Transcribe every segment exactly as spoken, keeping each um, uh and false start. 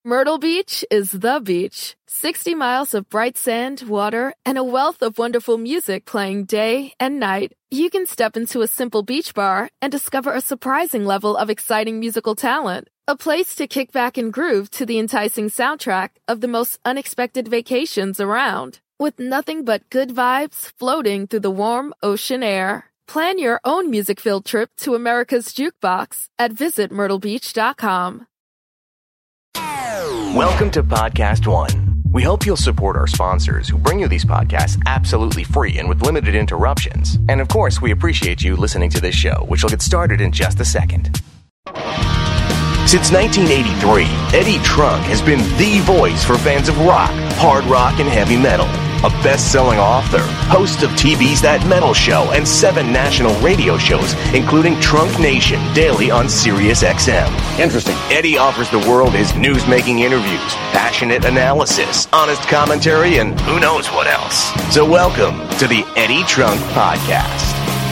Myrtle Beach is the beach. sixty miles of bright sand, water, and a wealth of wonderful music playing day and night. You can step into a simple beach bar and discover a surprising level of exciting musical talent. A place to kick back and groove to the enticing soundtrack of the most unexpected vacations around. With nothing but good vibes floating through the warm ocean air. Plan your own music-filled trip to America's Jukebox at visit myrtle beach dot com. Welcome to Podcast One. We hope you'll support our sponsors who bring you these podcasts absolutely free and with limited interruptions. And of course, we appreciate you listening to this show, which will get started in just a second. Since nineteen eighty-three, Eddie Trunk has been the voice for fans of rock, hard rock, and heavy metal. A best-selling author, host of T V's That Metal Show and seven national radio shows, including Trunk Nation, daily on Sirius X M. Interesting. Eddie offers the world his news-making interviews, passionate analysis, honest commentary, and who knows what else. So welcome to the Eddie Trunk Podcast.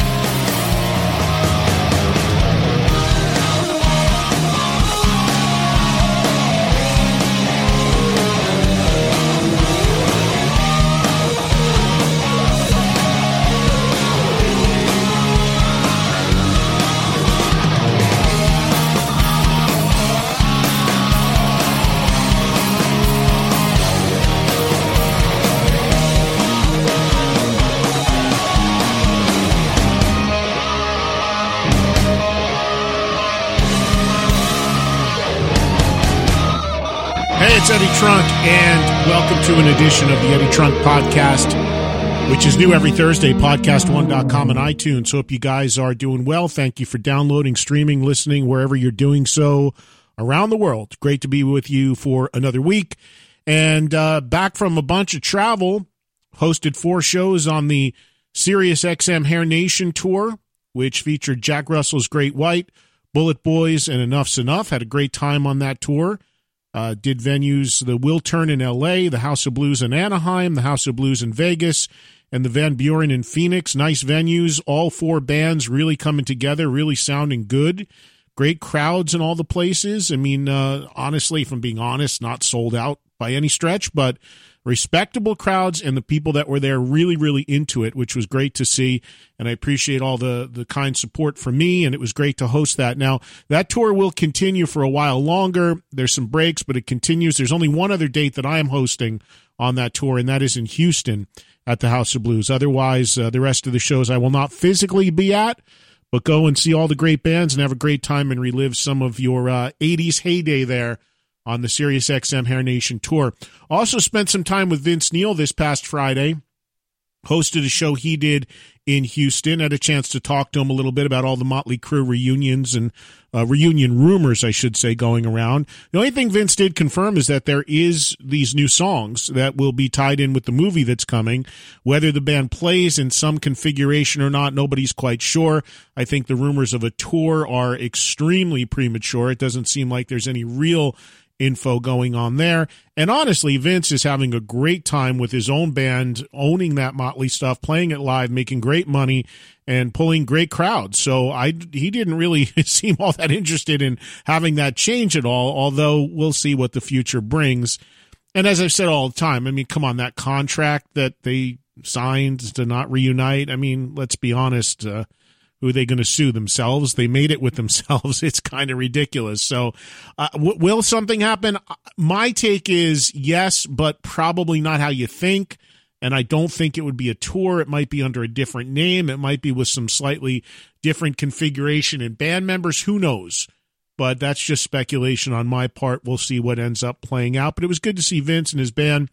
It's Eddie Trunk, and welcome to an edition of the Eddie Trunk Podcast, which is new every Thursday, podcast one dot com and iTunes. Hope you guys are doing well. Thank you for downloading, streaming, listening, wherever you're doing so around the world. Great to be with you for another week. And uh, back from a bunch of travel, hosted four shows on the Sirius X M Hair Nation tour, which featured Jack Russell's Great White, Bullet Boys, and Enough's Enough. Had a great time on that tour. Uh, did venues, the Will Turn in L A, the House of Blues in Anaheim, the House of Blues in Vegas, and the Van Buren in Phoenix. Nice venues, all four bands really coming together, really sounding good. Great crowds in all the places. I mean, uh, honestly, if I'm being honest, not sold out by any stretch, but respectable crowds, and the people that were there really, really into it, which was great to see. And I appreciate all the, the kind support from me, and it was great to host that. Now, that tour will continue for a while longer. There's some breaks, but it continues. There's only one other date that I am hosting on that tour, and that is in Houston at the House of Blues. Otherwise, uh, the rest of the shows I will not physically be at, but go and see all the great bands and have a great time and relive some of your uh, eighties heyday there on the Sirius X M Hair Nation tour. Also spent some time with Vince Neil this past Friday. Hosted a show he did in Houston. Had a chance to talk to him a little bit about all the Motley Crue reunions and uh, reunion rumors, I should say, going around. The only thing Vince did confirm is that there is these new songs that will be tied in with the movie that's coming. Whether the band plays in some configuration or not, nobody's quite sure. I think the rumors of a tour are extremely premature. It doesn't seem like there's any real info going on there. And honestly, Vince is having a great time with his own band, owning that Motley stuff, playing it live, making great money, and pulling great crowds. So I, he didn't really seem all that interested in having that change at all, although we'll see what the future brings. And as I've said all the time, I mean, come on, that contract that they signed to not reunite, I mean, let's be honest, uh, who are they going to sue? Themselves? They made it with themselves. It's kind of ridiculous. So uh, w- will something happen? My take is yes, but probably not how you think. And I don't think it would be a tour. It might be under a different name. It might be with some slightly different configuration and band members. Who knows? But that's just speculation on my part. We'll see what ends up playing out. But it was good to see Vince and his band,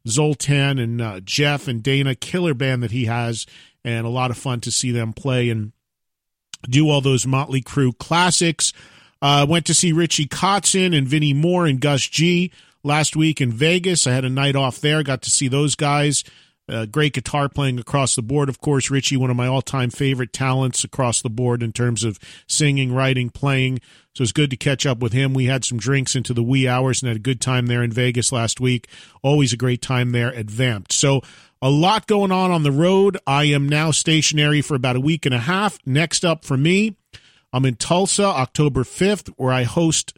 Zoltan and uh, Jeff and Dana, killer band that he has, and a lot of fun to see them play and do all those Motley Crue classics. Uh, went to see Richie Kotzen and Vinnie Moore and Gus G last week in Vegas. I had a night off there. Got to see those guys. Uh, great guitar playing across the board. Of course, Richie, one of my all-time favorite talents across the board in terms of singing, writing, playing. So it's good to catch up with him. We had some drinks into the wee hours and had a good time there in Vegas last week. Always a great time there at Vamped. So a lot going on on the road. I am now stationary for about a week and a half. Next up for me, I'm in Tulsa, October fifth, where I host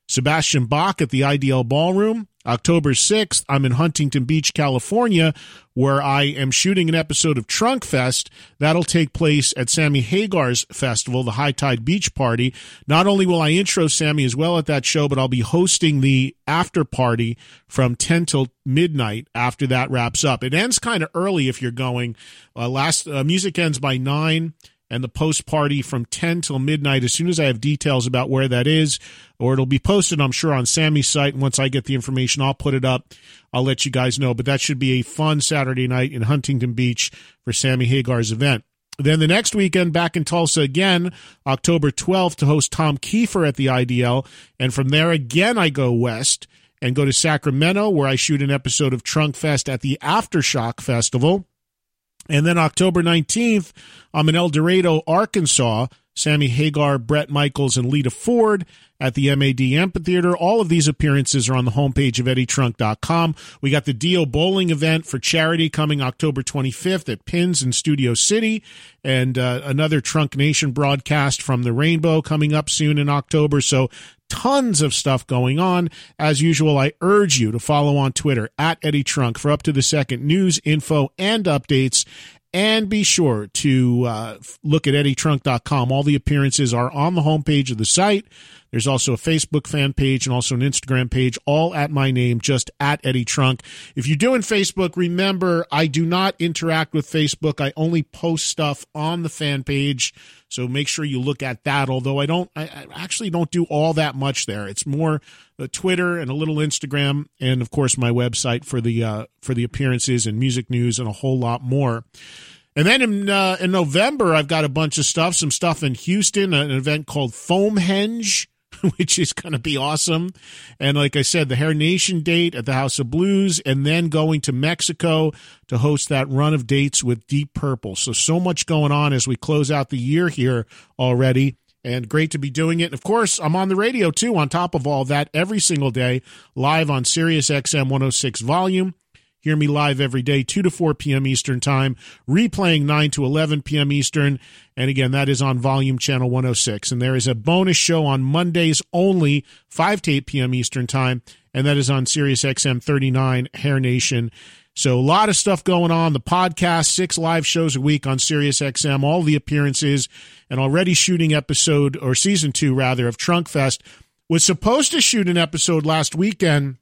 Sebastian Bach at the I D L Ballroom. October sixth, I'm in Huntington Beach, California, where I am shooting an episode of Trunk Fest. That'll take place at Sammy Hagar's festival, the High Tide Beach Party. Not only will I intro Sammy as well at that show, but I'll be hosting the after party from ten till midnight after that wraps up. It ends kind of early if you're going. Uh, last uh, music ends by nine. And the post party from ten till midnight. As soon as I have details about where that is, or it'll be posted, I'm sure, on Sammy's site. And once I get the information, I'll put it up. I'll let you guys know. But that should be a fun Saturday night in Huntington Beach for Sammy Hagar's event. Then the next weekend, back in Tulsa again, October twelfth, to host Tom Kiefer at the I D L. And from there, again, I go west and go to Sacramento, where I shoot an episode of Trunk Fest at the Aftershock Festival. And then October nineteenth, I'm in El Dorado, Arkansas. Sammy Hagar, Brett Michaels, and Lita Ford at the M A D Amphitheater. All of these appearances are on the homepage of Eddie Trunk dot com. We got the Dio Bowling event for charity coming October twenty-fifth at Pins in Studio City, and uh, another Trunk Nation broadcast from the Rainbow coming up soon in October. So tons of stuff going on. As usual, I urge you to follow on Twitter at Eddie Trunk for up to the second news, info, and updates. And be sure to uh, look at Eddie Trunk dot com. All the appearances are on the homepage of the site. There's also a Facebook fan page and also an Instagram page, all at my name, just at Eddie Trunk. If you're doing Facebook, remember, I do not interact with Facebook. I only post stuff on the fan page, so make sure you look at that, although I don't, I actually don't do all that much there. It's more uh, Twitter and a little Instagram, and, of course, my website for the uh, for the appearances and music news and a whole lot more. And then in, uh, in November, I've got a bunch of stuff, some stuff in Houston, an event called Foamhenge, which is going to be awesome. And like I said, the Hair Nation date at the House of Blues, and then going to Mexico to host that run of dates with Deep Purple. So, so much going on as we close out the year here already. And great to be doing it. And, of course, I'm on the radio, too, on top of all that, every single day, live on Sirius X M one oh six Volume. Hear me live every day, two to four p.m. Eastern Time, replaying nine to eleven p.m. Eastern. And again, that is on Volume Channel one oh six. And there is a bonus show on Mondays only, five to eight p.m. Eastern Time, and that is on Sirius X M thirty-nine, Hair Nation. So a lot of stuff going on. The podcast, six live shows a week on Sirius X M, all the appearances, and already shooting episode, or season two, rather, of Trunk Fest. Was supposed to shoot an episode last weekend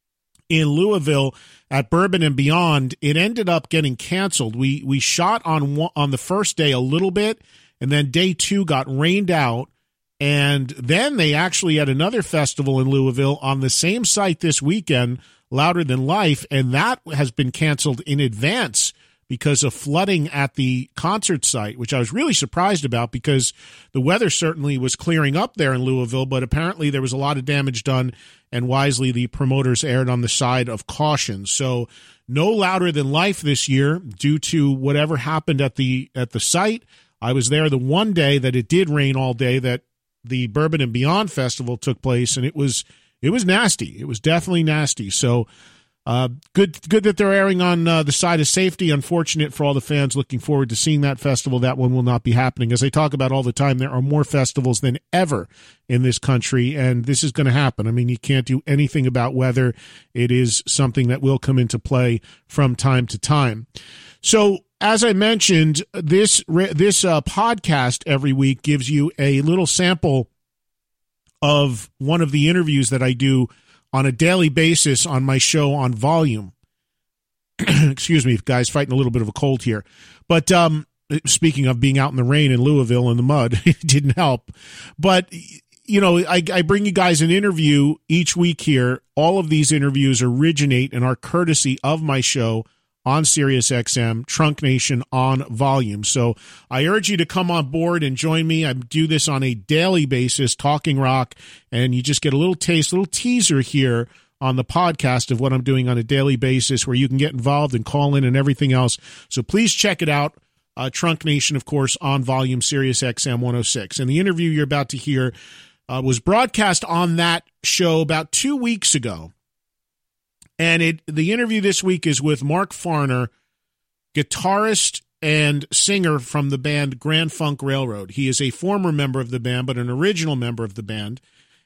in Louisville at Bourbon and Beyond. It ended up getting canceled. We we shot on one, on the first day a little bit, and then day two got rained out. And then they actually had another festival in Louisville on the same site this weekend, Louder Than Life, and that has been canceled in advance because of flooding at the concert site, which I was really surprised about because the weather certainly was clearing up there in Louisville, but apparently there was a lot of damage done, and wisely the promoters erred on the side of caution. So no Louder Than Life this year due to whatever happened at the at the site. I was there the one day that it did rain all day that the Bourbon and Beyond Festival took place, and it was it was nasty. It was definitely nasty. So Uh, good, good that they're erring on uh, the side of safety. Unfortunate for all the fans looking forward to seeing that festival. That one will not be happening. As I talk about all the time, there are more festivals than ever in this country, and this is going to happen. I mean, you can't do anything about weather. It is something that will come into play from time to time. So, as I mentioned, this this uh, podcast every week gives you a little sample of one of the interviews that I do on a daily basis on my show on Volume. Excuse me, guys, fighting a little bit of a cold here. But um, speaking of being out in the rain in Louisville in the mud, it didn't help. But, you know, I, I bring you guys an interview each week here. All of these interviews originate and are courtesy of my show on Sirius X M, Trunk Nation on Volume. So I urge you to come on board and join me. I do this on a daily basis, talking rock, and you just get a little taste, a little teaser here on the podcast of what I'm doing on a daily basis, where you can get involved and call in and everything else. So please check it out. Uh, Trunk Nation, of course, on Volume, Sirius X M one oh six. And the interview you're about to hear uh, was broadcast on that show about two weeks ago. And it the interview this week is with Mark Farner, guitarist and singer from the band Grand Funk Railroad. He is a former member of the band, but an original member of the band.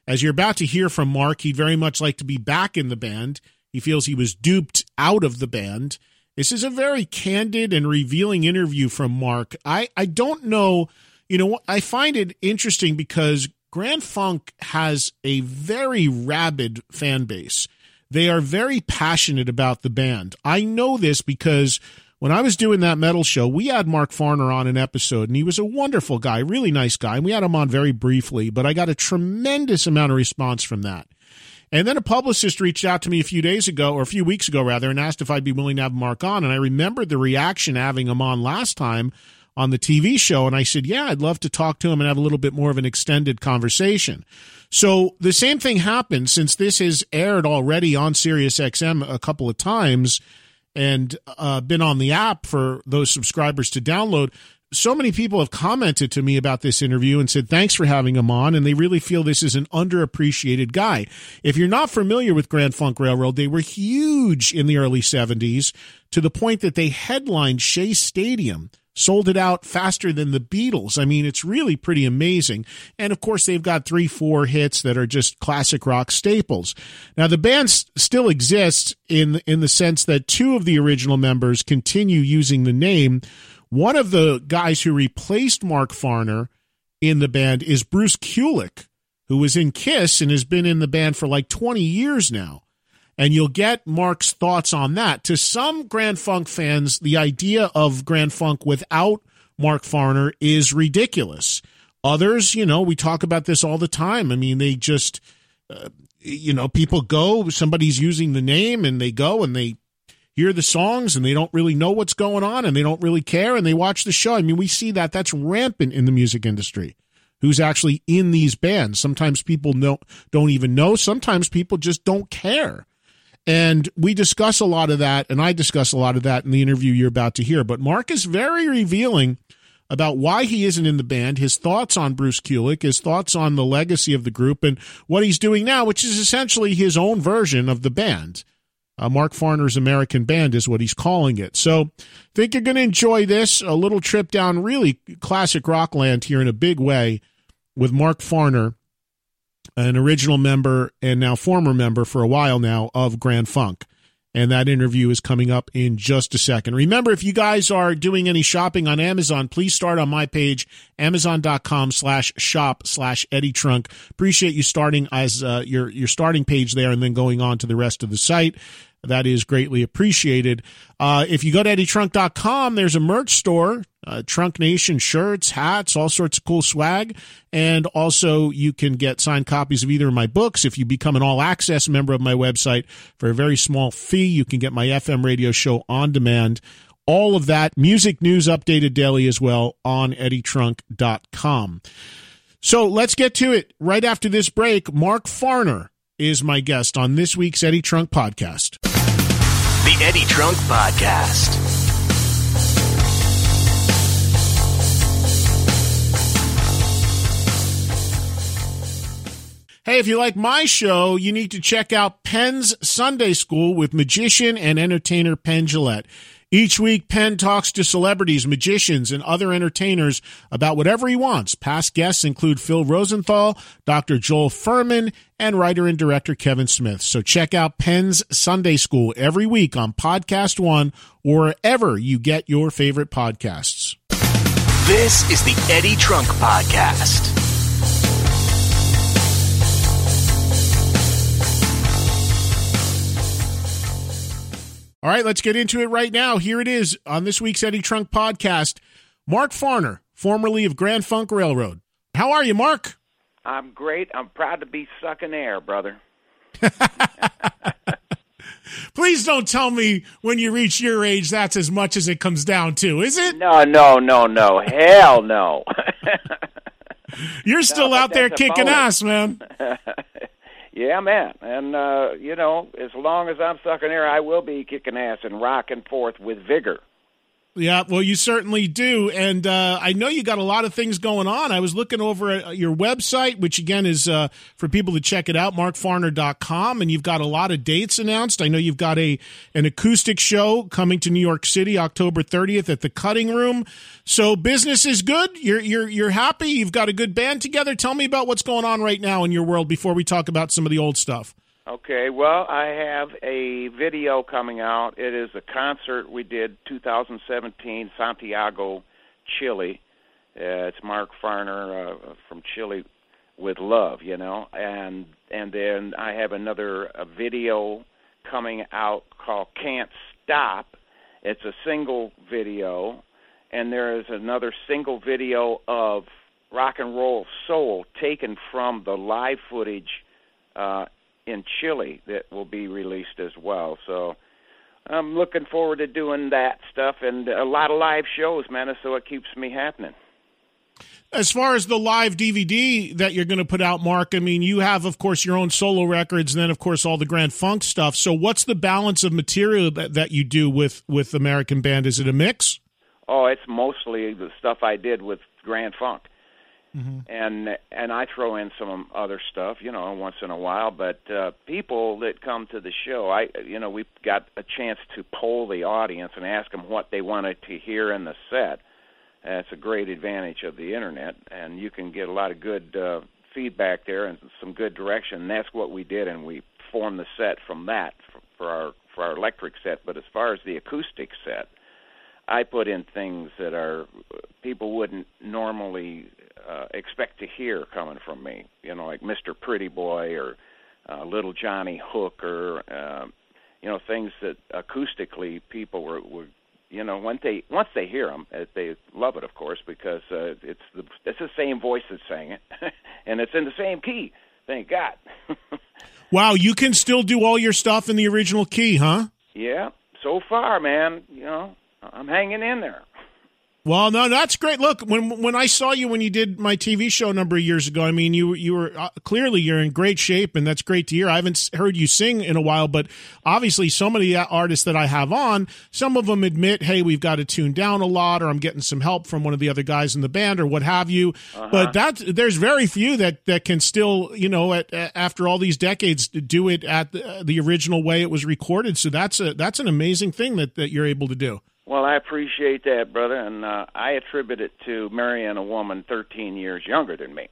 As you're about to hear from Mark, he'd very much like to be back in the band. He feels he was duped out of the band. This is a very candid and revealing interview from Mark. I, I don't know, you know, I find it interesting because Grand Funk has a very rabid fan base. They are very passionate about the band. I know this because when I was doing that metal show, we had Mark Farner on an episode, and he was a wonderful guy, really nice guy, and we had him on very briefly, but I got a tremendous amount of response from that. And then a publicist reached out to me a few days ago, or a few weeks ago, rather, and asked if I'd be willing to have Mark on, and I remembered the reaction having him on last time on the T V show, and I said, yeah, I'd love to talk to him and have a little bit more of an extended conversation. So the same thing happened since this has aired already on Sirius X M a couple of times and uh, been on the app for those subscribers to download. So many people have commented to me about this interview and said, thanks for having him on, and they really feel this is an underappreciated guy. If you're not familiar with Grand Funk Railroad, they were huge in the early seventies to the point that they headlined Shea Stadium, sold it out faster than the Beatles. I mean, it's really pretty amazing. And, of course, they've got three, four hits that are just classic rock staples. Now, the band s- still exists in, in the sense that two of the original members continue using the name. One of the guys who replaced Mark Farner in the band is Bruce Kulick, who was in Kiss and has been in the band for like twenty years now. And you'll get Mark's thoughts on that. To some Grand Funk fans, the idea of Grand Funk without Mark Farner is ridiculous. Others, you know, we talk about this all the time. I mean, they just, uh, you know, people go, somebody's using the name, and they go and they hear the songs, and they don't really know what's going on, and they don't really care, and they watch the show. I mean, we see that. That's rampant in the music industry. Who's actually in these bands. Sometimes people know, don't even know. Sometimes people just don't care. And we discuss a lot of that, and I discuss a lot of that in the interview you're about to hear. But Mark is very revealing about why he isn't in the band, his thoughts on Bruce Kulick, his thoughts on the legacy of the group, and what he's doing now, which is essentially his own version of the band. Uh, Mark Farner's American Band is what he's calling it. So I think you're going to enjoy this, a little trip down really classic rock land here in a big way with Mark Farner, an original member and now former member for a while now of Grand Funk. And that interview is coming up in just a second. Remember, if you guys are doing any shopping on Amazon, please start on my page, amazon.com slash shop slash Eddie Trunk. Appreciate you starting as uh, your, your starting page there and then going on to the rest of the site. That is greatly appreciated. Uh, if you go to eddie trunk dot com, there's a merch store, uh, Trunk Nation shirts, hats, all sorts of cool swag. And also you can get signed copies of either of my books. If you become an all-access member of my website for a very small fee, you can get my F M radio show on demand. All of that, music news updated daily as well on eddie trunk dot com. So let's get to it. Right after this break, Mark Farner is my guest on this week's Eddie Trunk Podcast. The Eddie Trunk Podcast. Hey, if you like my show, you need to check out Penn's Sunday School with magician and entertainer Penn Jillette. Each week, Penn talks to celebrities, magicians, and other entertainers about whatever he wants. Past guests include Phil Rosenthal, Doctor Joel Furman, and writer and director Kevin Smith. So check out Penn's Sunday School every week on Podcast One or wherever you get your favorite podcasts. This is the Eddie Trunk Podcast. All right, let's get into it right now. Here it is on this week's Eddie Trunk Podcast. Mark Farner, formerly of Grand Funk Railroad. How are you, Mark? I'm great. I'm proud to be sucking air, brother. Please don't tell me when you reach your age that's as much as it comes down to, is it? No, no, no, no. Hell no. You're still no, out there kicking bonus. ass, man. Yeah, man. And, uh, you know, as long as I'm sucking air, I will be kicking ass and rocking forth with vigor. Yeah, well, you certainly do. And uh, I know you got a lot of things going on. I was looking over at your website, which, again, is uh, for people to check it out, mark farner dot com, and you've got a lot of dates announced. I know you've got a an acoustic show coming to New York City October thirtieth at the Cutting Room. So business is good. You're, you're, you're happy. You've got a good band together. Tell me about what's going on right now in your world before we talk about some of the old stuff. Okay, well, I have a video coming out. It is a concert we did two thousand seventeen, Santiago, Chile. Uh, it's Mark Farner uh, from Chile with love, you know. And and then I have another a video coming out called Can't Stop. It's a single video. And there is another single video of Rock and Roll Soul taken from the live footage uh in Chile that will be released as well. So I'm looking forward to doing that stuff and a lot of live shows, man, so it keeps me happening. As far as the live D V D that you're going to put out, Mark, I mean, you have, of course, your own solo records and then, of course, all the Grand Funk stuff. So what's the balance of material that, that you do with, with American Band? Is it a mix? Oh, it's mostly the stuff I did with Grand Funk. Mm-hmm. And and I throw in some other stuff, you know, once in a while. But uh, people that come to the show, I, you know, we've got a chance to poll the audience and ask them what they wanted to hear in the set. That's a great advantage of the internet, and you can get a lot of good uh, feedback there and some good direction. And that's what we did, and we formed the set from that for, for our for our electric set. But as far as the acoustic set, I put in things that are people wouldn't normally uh, expect to hear coming from me. You know, like Mister Pretty Boy or uh, Little Johnny Hooker. Uh, you know, things that acoustically people were, were, you know, when they once they hear them, they love it, of course, because uh, it's the it's the same voice that sang it, and it's in the same key. Thank God. Wow, you can still do all your stuff in the original key, huh? Yeah, so far, man. You know. I'm hanging in there. Well, no, that's great. Look, when when I saw you when you did my T V show a number of years ago, I mean, you you were uh, clearly you're in great shape, and that's great to hear. I haven't heard you sing in a while, but obviously, so many artists that I have on, some of them admit, "Hey, we've got to tune down a lot," or "I'm getting some help from one of the other guys in the band," or what have you. Uh-huh. But that there's very few that that can still, you know, at, after all these decades, do it at the, the original way it was recorded. So that's a that's an amazing thing that that you're able to do. Well, I appreciate that, brother, and uh, I attribute it to marrying a woman thirteen years younger than me.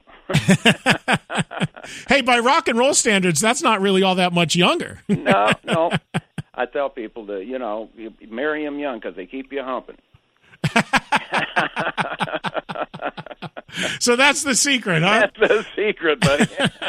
Hey, by rock and roll standards, that's not really all that much younger. No, no. I tell people to, you know, you marry them young because they keep you humping. So that's the secret, huh? That's the secret, buddy.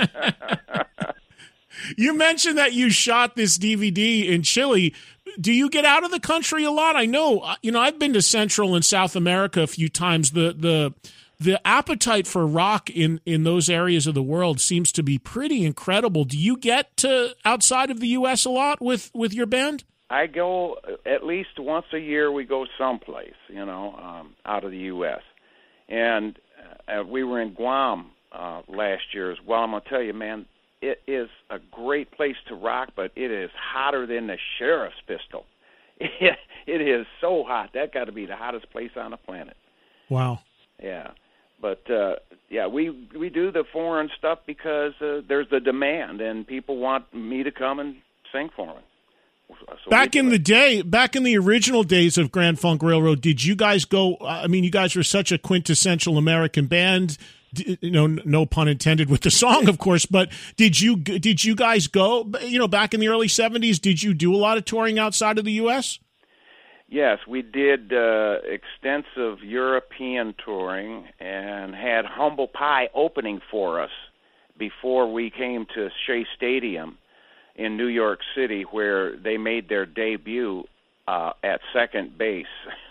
You mentioned that you shot this D V D in Chile. Do you get out of the country a lot? I know, you know, I've been to Central and South America a few times. The the the appetite for rock in, in those areas of the world seems to be pretty incredible. Do you get to outside of the U S a lot with, with your band? I go at least once a year. We go someplace, you know, um, out of the U S And uh, we were in Guam uh, last year as well. I'm going to tell you, man, it is a great place to rock, but it is hotter than the sheriff's pistol. It, it is so hot. That got to be the hottest place on the planet. Wow. Yeah. But, uh, yeah, we we do the foreign stuff because uh, there's the demand, and people want me to come and sing for them. So back in it. the day, back in the original days of Grand Funk Railroad, did you guys go, I mean, you guys were such a quintessential American band, you know, no pun intended with the song, of course, but did you did you guys go, you know, back in the early seventies, did you do a lot of touring outside of the U S? Yes, we did uh, extensive European touring and had Humble Pie opening for us before we came to Shea Stadium in New York City, where they made their debut uh, at second base.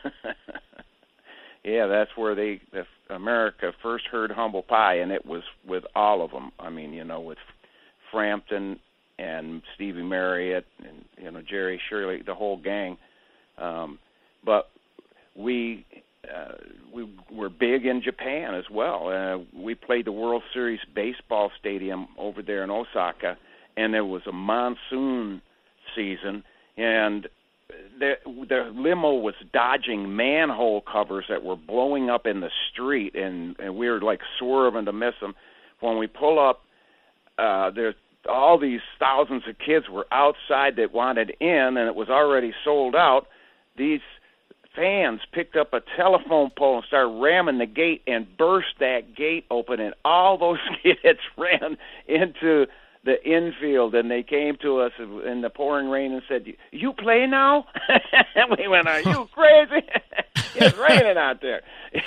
Yeah, that's where they the, America first heard Humble Pie, and it was with all of them. I mean, you know, with Frampton and Stevie Marriott and, you know, Jerry Shirley, the whole gang. Um, but we uh, we were big in Japan as well. Uh, we played the World Series baseball stadium over there in Osaka, and there was a monsoon season, and the, the limo was dodging manhole covers that were blowing up in the street, and, and we were like swerving to miss them. When we pull up, uh, there's all these thousands of kids were outside that wanted in, and it was already sold out. These fans picked up a telephone pole and started ramming the gate and burst that gate open, and all those kids ran into the infield, and they came to us in the pouring rain and said, "You play now?" And we went, "Are you crazy?" It's raining out there.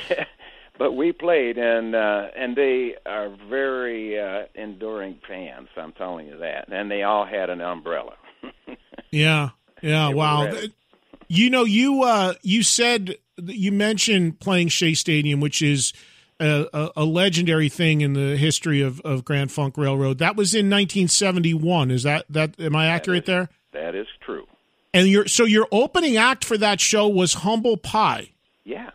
But we played, and uh, and they are very uh, enduring fans, I'm telling you that. And they all had an umbrella. Yeah, yeah, wow. You know, you uh, you said, you mentioned playing Shea Stadium, which is a, a, a legendary thing in the history of, of Grand Funk Railroad. That was in nineteen seventy-one. Is that, that am I accurate that is, there? That is true. And your so your opening act for that show was Humble Pie. Yeah.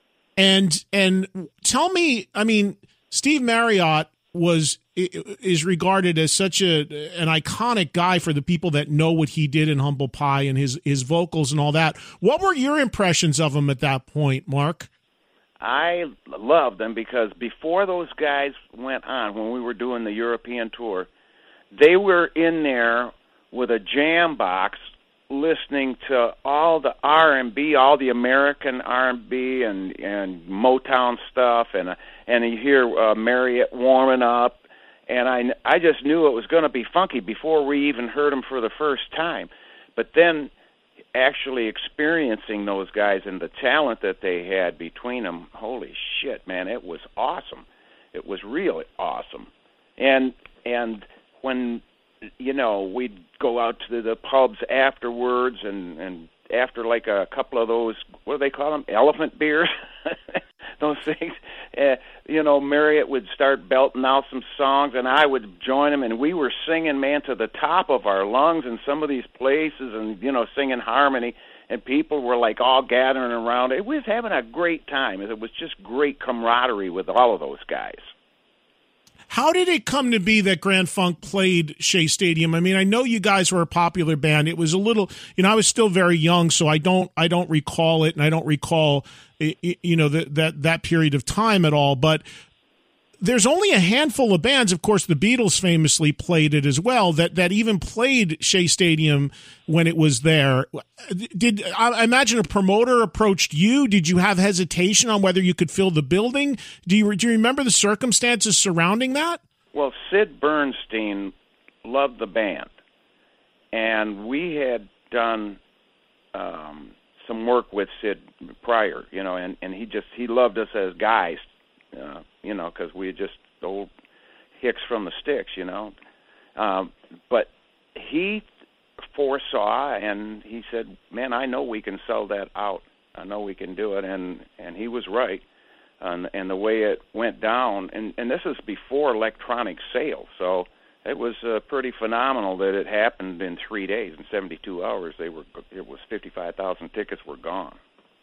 And and tell me, I mean, Steve Marriott was is regarded as such a an iconic guy for the people that know what he did in Humble Pie and his his vocals and all that. What were your impressions of him at that point, Mark? I loved them because before those guys went on, when we were doing the European tour, they were in there with a jam box listening to all the R and B, all the American R and B and and Motown stuff, and uh, and you hear uh, Marriott warming up, and I I just knew it was going to be funky before we even heard them for the first time. But then actually experiencing those guys and the talent that they had between them, holy shit, man, it was awesome. It was really awesome. And and when you know, we'd go out to the pubs afterwards, and, and after like a couple of those, what do they call them, elephant beers, those things, uh, you know, Marriott would start belting out some songs, and I would join him, and we were singing, man, to the top of our lungs in some of these places, and, you know, singing harmony, and people were like all gathering around. It was having a great time. It was just great camaraderie with all of those guys. How did it come to be that Grand Funk played Shea Stadium? I mean, I know you guys were a popular band. It was a little, you know, I was still very young, so I don't, I don't recall it, and I don't recall, you know, that that that period of time at all. But there's only a handful of bands. Of course, the Beatles famously played it as well. That that even played Shea Stadium when it was there. Did I imagine a promoter approached you? Did you have hesitation on whether you could fill the building? Do you do you remember the circumstances surrounding that? Well, Sid Bernstein loved the band, and we had done um, some work with Sid prior, you know, and, and he just he loved us as guys. Uh, you know, because we just old hicks from the sticks, you know. Um, but he foresaw, and he said, man, I know we can sell that out. I know we can do it. And, and he was right. And, and the way it went down, and, and this is before electronic sales, so it was uh, pretty phenomenal that it happened in three days. In seventy-two hours, they were it was fifty-five thousand tickets were gone.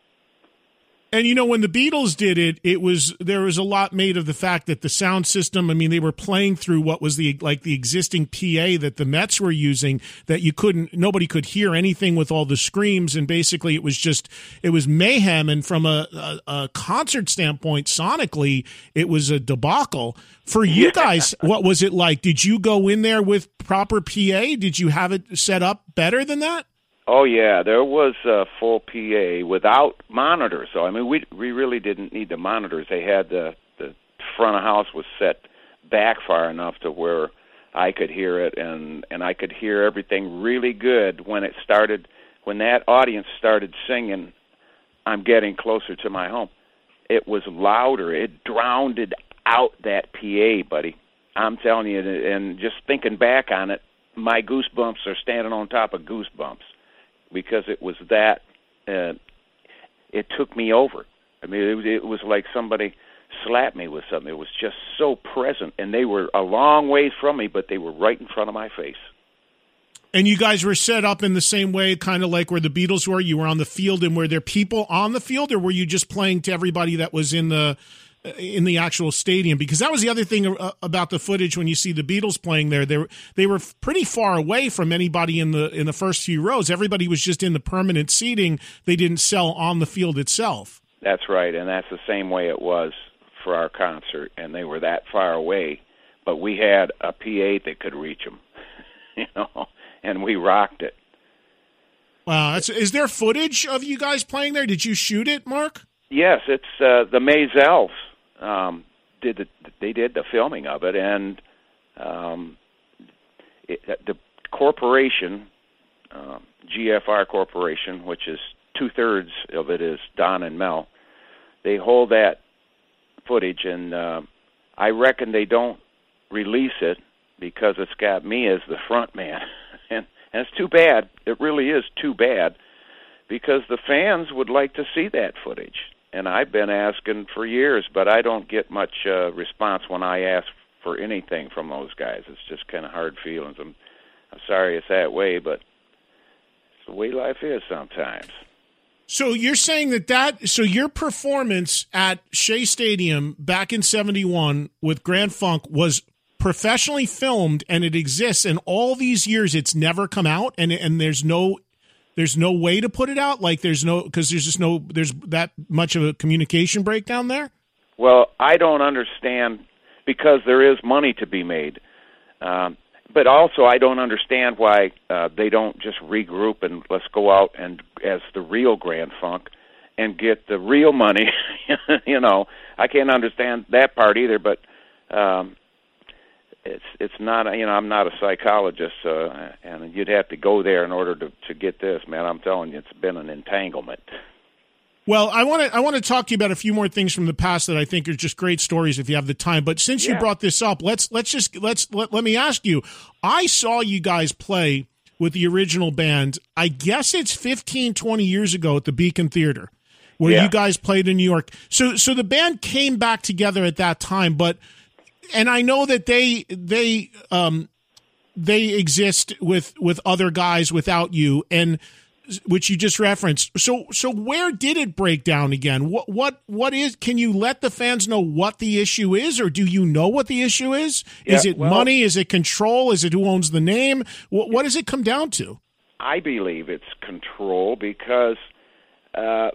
And, you know, when the Beatles did it, it was there was a lot made of the fact that the sound system, I mean, they were playing through what was the like the existing P A that the Mets were using, that you couldn't, nobody could hear anything with all the screams. And basically it was just, it was mayhem. And from a, a, a concert standpoint, sonically, it was a debacle. For you guys, what was it like? Did you go in there with proper P A? Did you have it set up better than that? Oh yeah, there was a full P A without monitors. So I mean, we we really didn't need the monitors. They had the the front of house was set back far enough to where I could hear it, and and I could hear everything really good when it started. When that audience started singing, "I'm Getting Closer to My Home," it was louder. It drowned out that P A, buddy. I'm telling you, and just thinking back on it, my goosebumps are standing on top of goosebumps. Because it was that, uh, it took me over. I mean, it was, it was like somebody slapped me with something. It was just so present, and they were a long ways from me, but they were right in front of my face. And you guys were set up in the same way, kind of like where the Beatles were? You were on the field, and were there people on the field, or were you just playing to everybody that was in the in the actual stadium, because that was the other thing about the footage when you see the Beatles playing there. They were, they were pretty far away from anybody in the in the first few rows. Everybody was just in the permanent seating. They didn't sell on the field itself. That's right, and that's the same way it was for our concert, and they were that far away, but we had a P A that could reach them, you know, and we rocked it. Wow, that's, is there footage of you guys playing there? Did you shoot it, Mark? Yes, it's uh, the Maisels um, did the, they did the filming of it, and um, it, the corporation, uh, G F R Corporation, which is two-thirds of it is Don and Mel, they hold that footage, and uh, I reckon they don't release it because it's got me as the front man. and, and it's too bad. It really is too bad, because the fans would like to see that footage. And I've been asking for years, but I don't get much uh, response when I ask for anything from those guys. It's just kind of hard feelings. I'm, I'm sorry it's that way, but it's the way life is sometimes. So you're saying that that so your performance at Shea Stadium back in seventy-one with Grand Funk was professionally filmed, and it exists, and all these years it's never come out, and and there's no there's no way to put it out, like there's no because there's just no there's that much of a communication breakdown there? Well, I don't understand, because there is money to be made. Um, But also, I don't understand why uh, they don't just regroup and let's go out and as the real Grand Funk and get the real money. You know, I can't understand that part either. But um, it's it's not. You know, I'm not a psychologist, uh, and you'd have to go there in order to to get this, man. I'm telling you, it's been an entanglement. Well, I want to I want to talk to you about a few more things from the past that I think are just great stories if you have the time. But since yeah. you brought this up, let's let's just let's let, let me ask you. I saw you guys play with the original band. I guess it's fifteen, twenty years ago at the Beacon Theater, where yeah. you guys played in New York. So so the band came back together at that time, but and I know that they they um they exist with with other guys without you, and which you just referenced. So, so where did it break down again? What, what, what is? Can you let the fans know what the issue is, or do you know what the issue is? Yeah, is it well, money? Is it control? Is it who owns the name? What, what does it come down to? I believe it's control, because uh,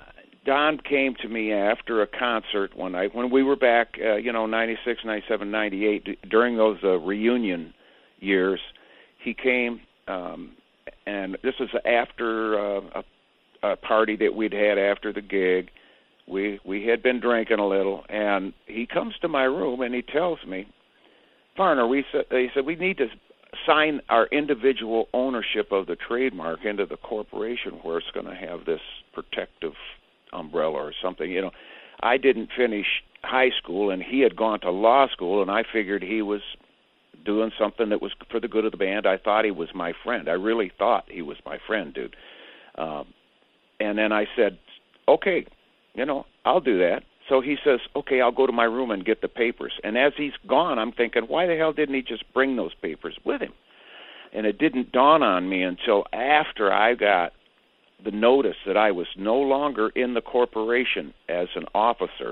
Don came to me after a concert one night when we were back, uh, you know, ninety-six, ninety-seven, ninety-eight, during those uh, reunion years. He came. Um, And this was after uh, a, a party that we'd had after the gig. We we had been drinking a little, and he comes to my room and he tells me, "Farner, we said he said we need to sign our individual ownership of the trademark into the corporation where it's going to have this protective umbrella or something." You know, I didn't finish high school, and he had gone to law school, and I figured he was doing something that was for the good of the band. I thought he was my friend. I really thought he was my friend, dude. Um, and then I said, okay, you know, I'll do that. So he says, okay, I'll go to my room and get the papers. And as he's gone, I'm thinking, why the hell didn't he just bring those papers with him? And it didn't dawn on me until after I got the notice that I was no longer in the corporation as an officer.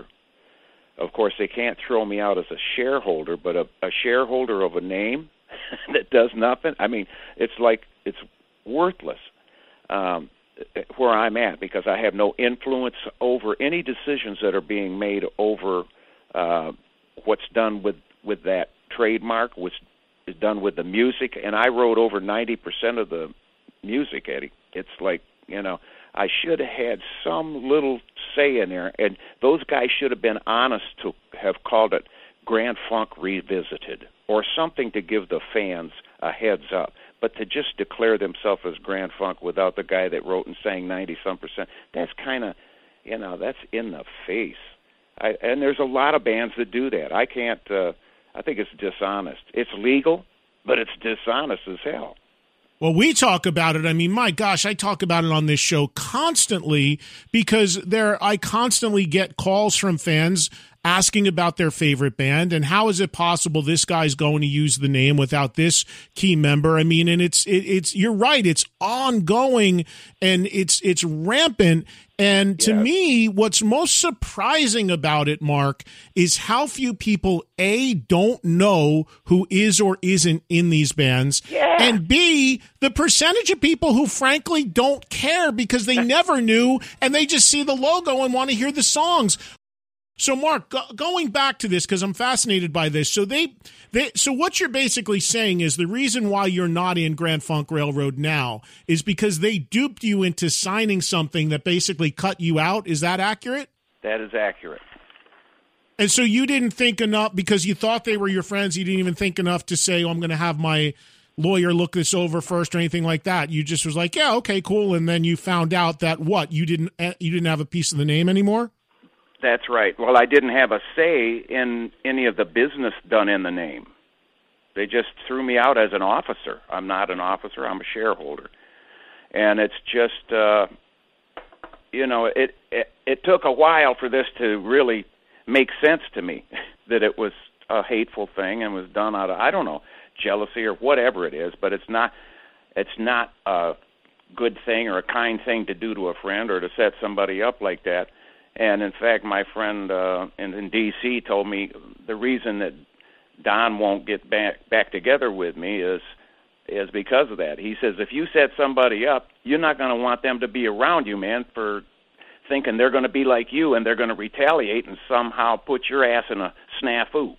Of course, they can't throw me out as a shareholder, but a, a shareholder of a name that does nothing, I mean, it's like it's worthless um, where I'm at, because I have no influence over any decisions that are being made over uh, what's done with, with that trademark, what's is done with the music. And I wrote over ninety percent of the music, Eddie. It's like, you know, I should have had some little say in there, and those guys should have been honest to have called it Grand Funk Revisited or something to give the fans a heads up. But to just declare themselves as Grand Funk without the guy that wrote and sang ninety-some percent, that's kind of, you know, that's in the face. I, and there's a lot of bands that do that. I can't, uh, I think it's dishonest. It's legal, but it's dishonest as hell. Well, we talk about it. I mean, my gosh, I talk about it on this show constantly because there, I constantly get calls from fans asking about their favorite band, and how is it possible this guy's going to use the name without this key member? I mean, and it's it, it's you're right, it's ongoing and it's it's rampant. And to yes. me, what's most surprising about it, Mark, is how few people, A, don't know who is or isn't in these bands, yeah. and B, the percentage of people who frankly don't care because they never knew and they just see the logo and want to hear the songs. So, Mark, go- going back to this, because I'm fascinated by this. So they, they, so what you're basically saying is the reason why you're not in Grand Funk Railroad now is because they duped you into signing something that basically cut you out. Is that accurate? That is accurate. And so you didn't think enough, because you thought they were your friends, you didn't even think enough to say, oh, I'm going to have my lawyer look this over first or anything like that. You just was like, yeah, okay, cool. And then you found out that what? You didn't, you didn't have a piece of the name anymore? That's right. Well, I didn't have a say in any of the business done in the name. They just threw me out as an officer. I'm not an officer. I'm a shareholder. And it's just, uh, you know, it, it it took a while for this to really make sense to me, that it was a hateful thing and was done out of, I don't know, jealousy or whatever it is, but it's not it's not a good thing or a kind thing to do to a friend or to set somebody up like that. And, in fact, my friend uh, in, in D C told me the reason that Don won't get back back together with me is is because of that. He says, if you set somebody up, you're not going to want them to be around you, man, for thinking they're going to be like you and they're going to retaliate and somehow put your ass in a snafu.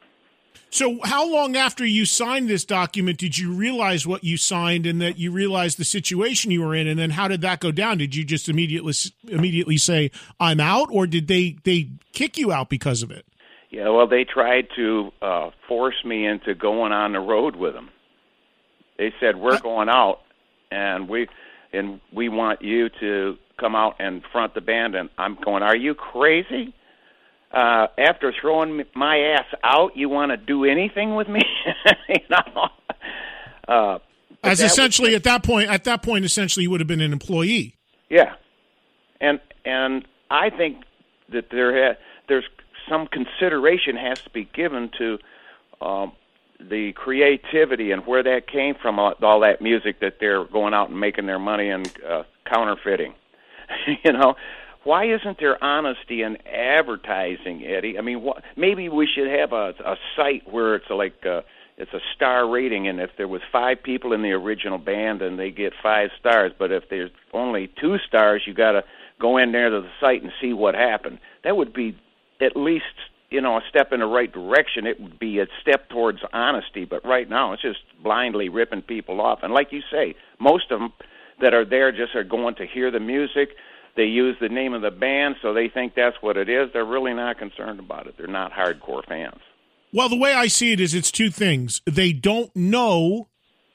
So how long after you signed this document did you realize what you signed and that you realized the situation you were in? And then how did that go down? Did you just immediately immediately say, I'm out, or did they, they kick you out because of it? Yeah, well, they tried to uh, force me into going on the road with them. They said, we're going out, and we and we want you to come out and front the band. And I'm going, are you crazy? Uh, after throwing my ass out, you want to do anything with me? you know? Uh, As essentially was, at that point, at that point, essentially, you would have been an employee. Yeah, and and I think that there ha- there's some consideration has to be given to um, the creativity and where that came from. All, all that music that they're going out and making their money and uh, counterfeiting, you know. Why isn't there honesty in advertising, Eddie? I mean, wh- maybe we should have a, a site where it's like a, it's a star rating, and if there was five people in the original band, and they get five stars, but if there's only two stars, you got to go in there to the site and see what happened. That would be at least, you know, a step in the right direction. It would be a step towards honesty, but right now it's just blindly ripping people off. And like you say, most of them that are there just are going to hear the music. They use the name of the band, so they think that's what it is. They're really not concerned about it. They're not hardcore fans. Well, the way I see it is it's two things. They don't know,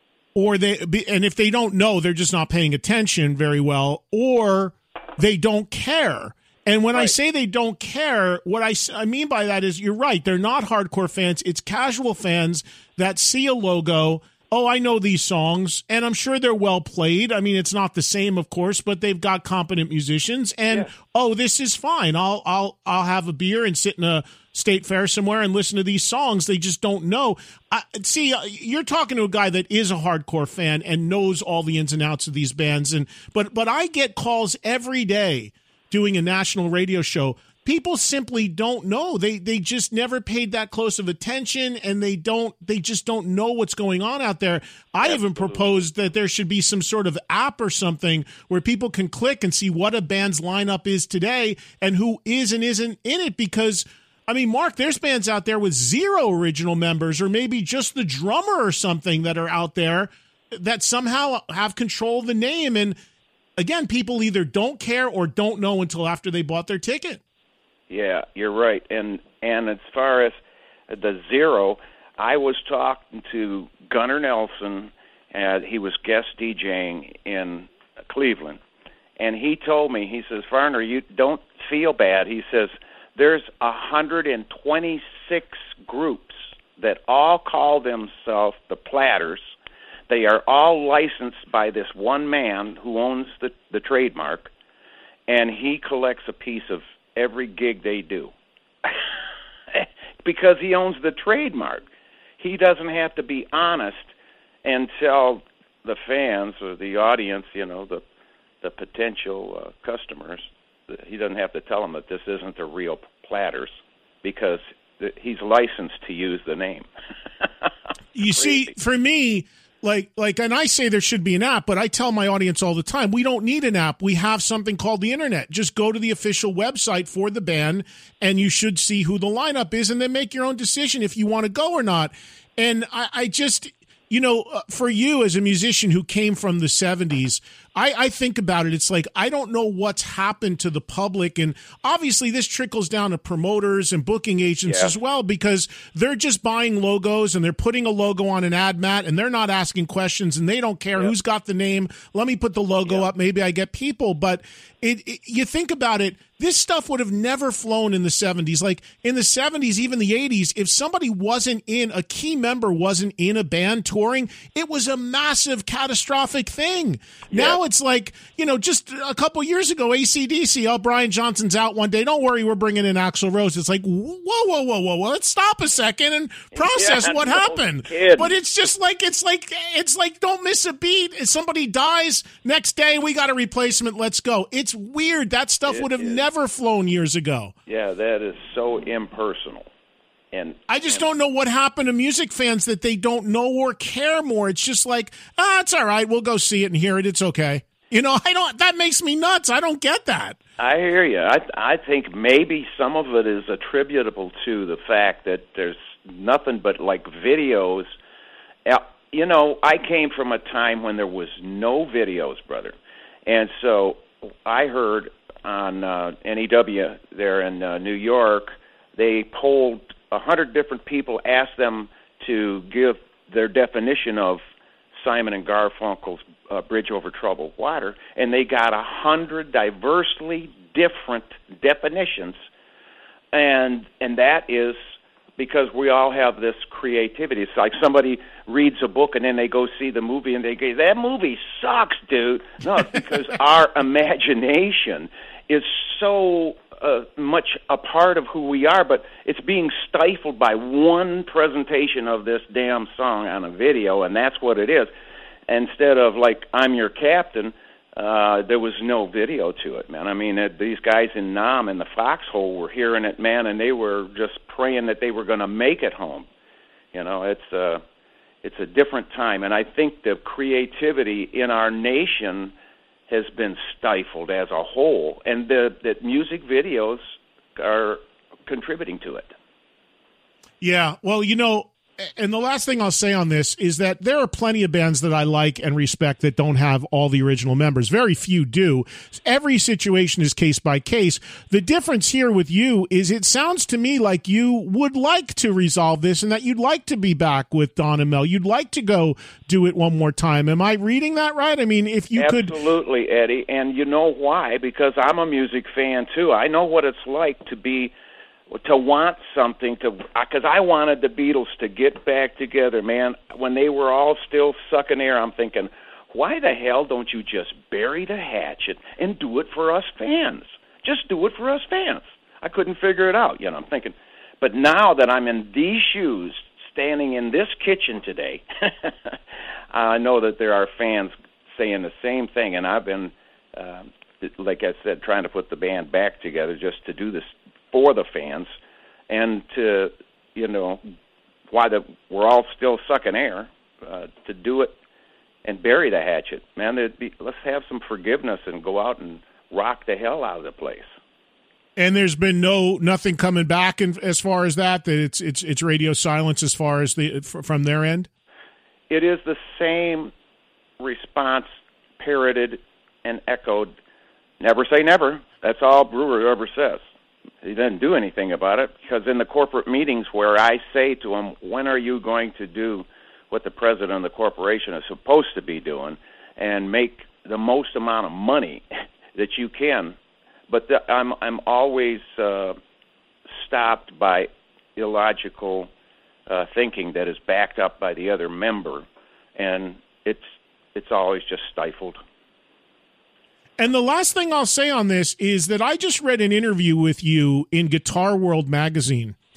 or they, and if they don't know, they're just not paying attention very well, or they don't care. And when right. I say they don't care, what I, I mean by that is you're right. They're not hardcore fans. It's casual fans that see a logo. Oh, I know these songs, and I'm sure they're well played. I mean, it's not the same, of course, but they've got competent musicians. And yeah. oh, this is fine. I'll I'll I'll have a beer and sit in a state fair somewhere and listen to these songs. They just don't know. I, see, you're talking to a guy that is a hardcore fan and knows all the ins and outs of these bands. And but but I get calls every day doing a national radio show. People simply don't know. They they just never paid that close of attention, and they don't. They just don't know what's going on out there. I Absolutely. even proposed that there should be some sort of app or something where people can click and see what a band's lineup is today and who is and isn't in it. Because, I mean, Mark, there's bands out there with zero original members, or maybe just the drummer or something that are out there that somehow have control of the name. And again, people either don't care or don't know until after they bought their ticket. Yeah, you're right. And and as far as the zero, I was talking to Gunnar Nelson, and he was guest DJing in Cleveland, and he told me, he says, Farner, you don't feel bad. He says, there's one hundred twenty-six groups that all call themselves the Platters. They are all licensed by this one man who owns the, the trademark, and he collects a piece of every gig they do. because he owns the trademark. He doesn't have to be honest and tell the fans or the audience, you know, the the potential uh, customers, he doesn't have to tell them that this isn't the real Platters because th- he's licensed to use the name. You see, for me, like, like, and I say there should be an app, but I tell my audience all the time, we don't need an app. We have something called the internet. Just go to the official website for the band, and you should see who the lineup is, and then make your own decision if you want to go or not. And I, I just, you know, uh, for you as a musician who came from the seventies, I, I think about it. It's like, I don't know what's happened to the public. And obviously this trickles down to promoters and booking agents yeah. as well, because they're just buying logos and they're putting a logo on an ad mat and they're not asking questions and they don't care yep. who's got the name. Let me put the logo yep. up. Maybe I get people. But it, it, you think about it, this stuff would have never flown in the seventies. Like in the seventies, even the eighties, if somebody wasn't in, a key member wasn't in a band touring, it was a massive catastrophic thing. Yeah. Now it's like, you know, just a couple years ago, A C D C, oh, Brian Johnson's out one day. Don't worry, we're bringing in Axl Rose. It's like, whoa, whoa, whoa, whoa, whoa. Let's stop a second and process yeah, what no happened. kidding. But it's just like, it's like, it's like, don't miss a beat. If somebody dies, next day we got a replacement. Let's go. It's weird. That stuff It would have is. never flown years ago. Yeah, that is so impersonal. And I just and, don't know what happened to music fans that they don't know or care more. It's just like, ah, it's all right. We'll go see it and hear it. It's okay. You know, I don't. That makes me nuts. I don't get that. I hear you. I I think maybe some of it is attributable to the fact that there's nothing but like videos. You know, I came from a time when there was no videos, brother, and so I heard on uh, N E W there in uh, New York, they polled a hundred different people, asked them to give their definition of Simon and Garfunkel's uh, Bridge Over Troubled Water, and they got a hundred diversely different definitions, and and that is because we all have this creativity. It's like somebody reads a book and then they go see the movie and they go, that movie sucks, dude. No, it's because our imagination is so uh, much a part of who we are, but it's being stifled by one presentation of this damn song on a video, and that's what it is. Instead of, like, I'm Your Captain, uh, there was no video to it, man. I mean, uh, these guys in Nam and the Foxhole were hearing it, man, and they were just praying that they were going to make it home. You know, it's uh, it's a different time, and I think the creativity in our nation has been stifled as a whole, and the, that music videos are contributing to it. Yeah, well, you know, and the last thing I'll say on this is that there are plenty of bands that I like and respect that don't have all the original members. Very few do. Every situation is case by case. The difference here with you is it sounds to me like you would like to resolve this and that you'd like to be back with Don and Mel. You'd like to go do it one more time. Am I reading that right? I mean, if you Absolutely, could... Absolutely, Eddie. And you know why? Because I'm a music fan, too. I know what it's like to be... to want something to, because I wanted the Beatles to get back together, man. When they were all still sucking air, I'm thinking, why the hell don't you just bury the hatchet and do it for us fans? Just do it for us fans. I couldn't figure it out, you know. I'm thinking, but now that I'm in these shoes, standing in this kitchen today, I know that there are fans saying the same thing, and I've been, uh, like I said, trying to put the band back together just to do this for the fans, and to, you know, why the, we're all still sucking air, uh, to do it and bury the hatchet. Man, it'd be, let's have some forgiveness and go out and rock the hell out of the place. And there's been no nothing coming back in, as far as that, that it's it's it's radio silence as far as the from their end? It is the same response, parroted and echoed. Never say never. That's all Brewer ever says. He doesn't do anything about it, because in the corporate meetings where I say to him, when are you going to do what the president of the corporation is supposed to be doing and make the most amount of money that you can? But the, I'm I'm always uh, stopped by illogical uh, thinking that is backed up by the other member, and it's it's always just stifled. And the last thing I'll say on this is that I just read an interview with you in Guitar World magazine,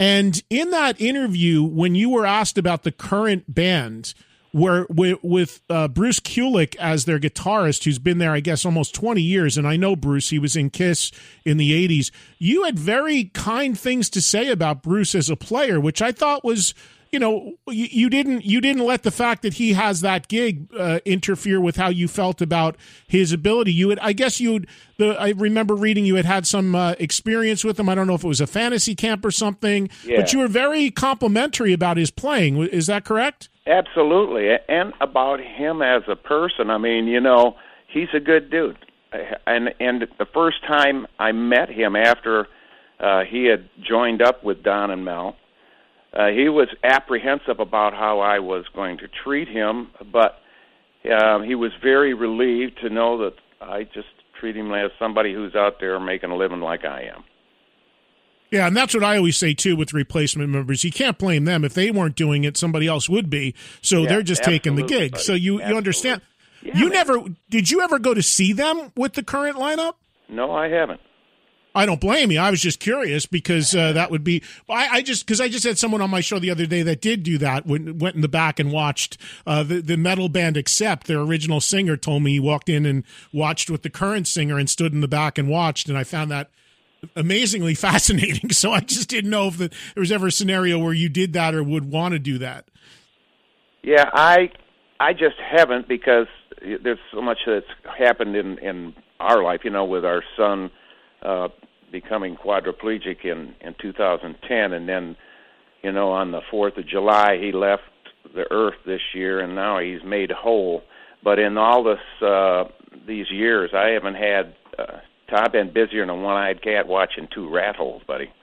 And in that interview, when you were asked about the current band, where with, with uh, Bruce Kulick as their guitarist, who's been there, I guess, almost twenty years, and I know Bruce, he was in Kiss in the eighties, you had very kind things to say about Bruce as a player, which I thought was, you know, you, you didn't you didn't let the fact that he has that gig uh, interfere with how you felt about his ability. You had, I guess you, the I remember reading you had had some uh, experience with him. I don't know if it was a fantasy camp or something, yeah. but you were very complimentary about his playing. Is that correct? Absolutely, and about him as a person. I mean, you know, he's a good dude. And and the first time I met him after uh, he had joined up with Don and Mel, Uh, he was apprehensive about how I was going to treat him, but um, he was very relieved to know that I just treat him as somebody who's out there making a living like I am. Yeah, and that's what I always say, too, with replacement members. You can't blame them. If they weren't doing it, somebody else would be. So yeah, they're just taking the gig. buddy. So you, Absolutely. you understand. Yeah, you man. never did you ever go to see them with the current lineup? No, I haven't. I don't blame you. I was just curious because uh, that would be. I, I just because I just had someone on my show the other day that did do that. Went went in the back and watched uh, the the metal band Accept. Their original singer told me he walked in and watched with the current singer and stood in the back and watched, and I found that amazingly fascinating. So I just didn't know if the, there was ever a scenario where you did that or would want to do that. Yeah, I I just haven't because there's so much that's happened in in our life. You know, with our son. Uh, becoming quadriplegic in, in two thousand ten, and then, you know, on the fourth of July, he left the earth this year, and now he's made whole. But in all this uh, these years, I haven't had, uh, I've been busier than a one-eyed cat watching two rat holes, buddy.